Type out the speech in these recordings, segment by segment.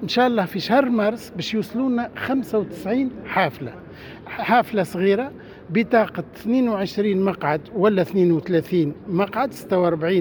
إن شاء الله في شهر مارس باش يوصلونا 95 حافلة صغيرة بطاقة 22 مقعد ولا 32 مقعد، 46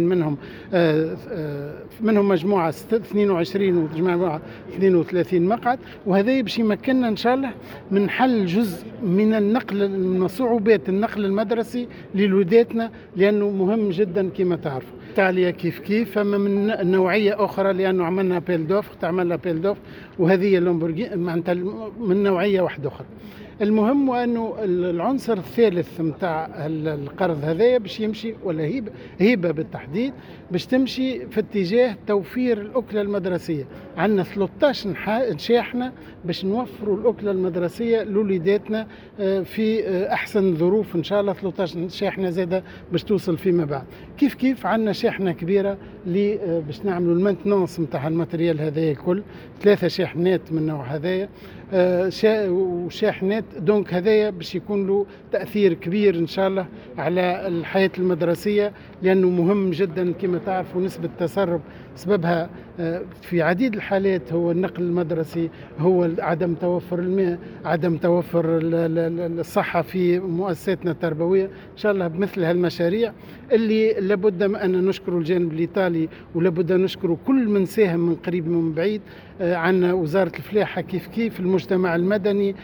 منهم مجموعة 22 ومجموعة 32 مقعد. وهذا باش يمكننا إن شاء الله من حل جزء من صعوبات النقل المدرسي لولاداتنا، لأنه مهم جدا كما تعرفوا. إيطاليا كيف فما من نوعية أخرى، لأنه عملنا تعملنا بيل دوف وهذه لامبورجيني معناتها من نوعية واحدة أخرى. المهم وأنه العنصر الثالث متاع القرض هذايا باش يمشي، ولا هيبة بالتحديد، باش تمشي في اتجاه توفير الأكلة المدرسية. عندنا 13 شاحنة باش نوفروا الأكلة المدرسية لوليداتنا في أحسن ظروف إن شاء الله. 13 شاحنة زادة باش توصل فيما بعد. كيف عندنا شاحنة كبيرة باش نعملوا المانتنانس متاع الماتريال هذايا الكل، 3 شاحنات من النوع هذايا وشاحنات. دونك هذايا باش يكون له تأثير كبير إن شاء الله على الحياة المدرسية، لأنه مهم جدا كما تعرفوا. نسبة التسرب سببها في عديد الحالات هو النقل المدرسي، هو عدم توفر الماء، عدم توفر الصحة في مؤسساتنا التربوية. إن شاء الله بمثل هالمشاريع اللي لابد أن نشكر الجانب الإيطالي، ولابد أن نشكر كل من ساهم من قريب ومن بعيد. عنا وزارة الفلاحة كيف المجتمع المدني.